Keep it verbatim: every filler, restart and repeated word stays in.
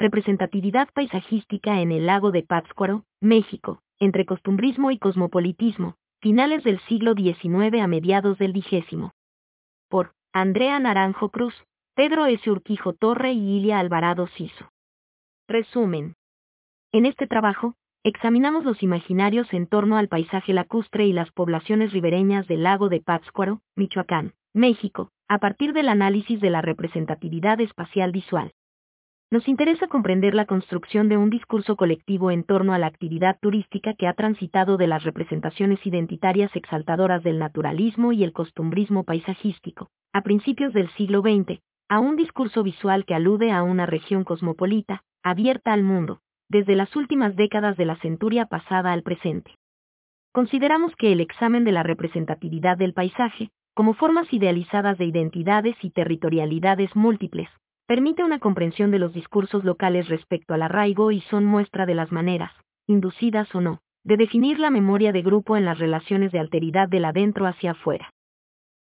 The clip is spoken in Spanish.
Representatividad paisajística en el lago de Pátzcuaro, México, entre costumbrismo y cosmopolitismo, finales del siglo diecinueve a mediados del vigésimo. Por Andrea Naranjo Cruz, Pedro S. Urquijo Torre y Ilia Alvarado Siso. Resumen. En este trabajo, examinamos los imaginarios en torno al paisaje lacustre y las poblaciones ribereñas del lago de Pátzcuaro, Michoacán, México, a partir del análisis de la representatividad espacial visual. Nos interesa comprender la construcción de un discurso colectivo en torno a la actividad turística que ha transitado de las representaciones identitarias exaltadoras del naturalismo y el costumbrismo paisajístico, a principios del siglo veinte, a un discurso visual que alude a una región cosmopolita, abierta al mundo, desde las últimas décadas de la centuria pasada al presente. Consideramos que el examen de la representatividad del paisaje, como formas idealizadas de identidades y territorialidades múltiples, permite una comprensión de los discursos locales respecto al arraigo y son muestra de las maneras, inducidas o no, de definir la memoria de grupo en las relaciones de alteridad del adentro hacia afuera.